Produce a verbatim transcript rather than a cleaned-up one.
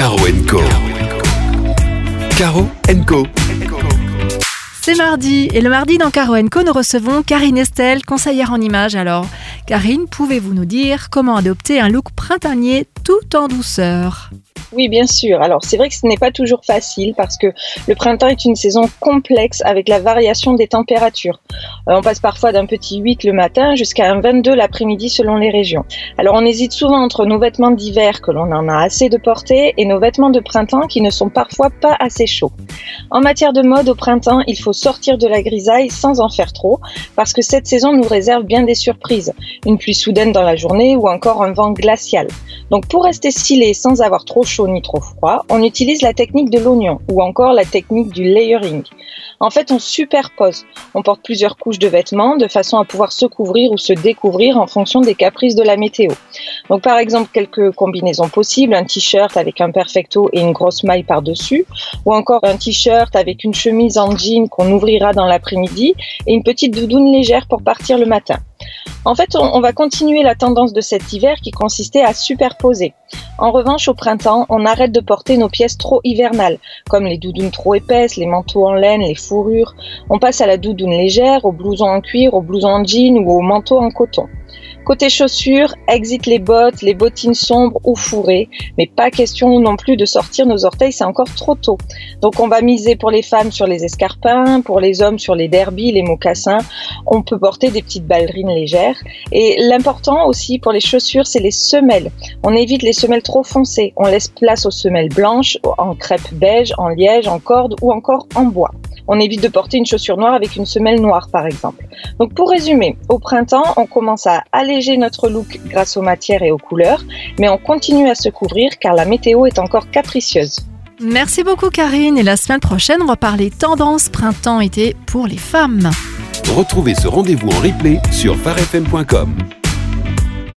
Caro and Co. Caro and Co. C'est mardi, et le mardi dans Caro and Co, nous recevons Karine Estelle, conseillère en images. Alors, Karine, pouvez-vous nous dire comment adopter un look printanier tout en douceur ? Oui, bien sûr. Alors, c'est vrai que ce n'est pas toujours facile parce que le printemps est une saison complexe avec la variation des températures. Euh, on passe parfois d'un petit huit le matin jusqu'à un vingt-deux l'après-midi selon les régions. Alors, on hésite souvent entre nos vêtements d'hiver que l'on en a assez de porter et nos vêtements de printemps qui ne sont parfois pas assez chauds. En matière de mode, au printemps, il faut sortir de la grisaille sans en faire trop parce que cette saison nous réserve bien des surprises. Une pluie soudaine dans la journée ou encore un vent glacial. Donc, pour rester stylé sans avoir trop chaud ni trop froid, on utilise la technique de l'oignon ou encore la technique du layering. En fait, on superpose. On porte plusieurs couches de vêtements de façon à pouvoir se couvrir ou se découvrir en fonction des caprices de la météo. Donc, par exemple, quelques combinaisons possibles, un t-shirt avec un perfecto et une grosse maille par-dessus, ou encore un t-shirt avec une chemise en jean qu'on ouvrira dans l'après-midi et une petite doudoune légère pour partir le matin. En fait, on va continuer la tendance de cet hiver qui consistait à superposer. En revanche, au printemps, on arrête de porter nos pièces trop hivernales, comme les doudounes trop épaisses, les manteaux en laine, les fourrures. On passe à la doudoune légère, au blouson en cuir, au blouson en jean ou au manteau en coton. Côté chaussures, exit les bottes, les bottines sombres ou fourrées, mais pas question non plus de sortir nos orteils, c'est encore trop tôt. Donc on va miser pour les femmes sur les escarpins, pour les hommes sur les derbies, les mocassins. On peut porter des petites ballerines légères. Et l'important aussi pour les chaussures, c'est les semelles. On évite les semelles trop foncées. On laisse place aux semelles blanches, en crêpe beige, en liège, en corde ou encore en bois. On évite de porter une chaussure noire avec une semelle noire, par exemple. Donc, pour résumer, au printemps, on commence à alléger notre look grâce aux matières et aux couleurs, mais on continue à se couvrir car la météo est encore capricieuse. Merci beaucoup, Karine. Et la semaine prochaine, on va parler tendance printemps-été pour les femmes. Retrouvez ce rendez-vous en replay sur phare f m point com.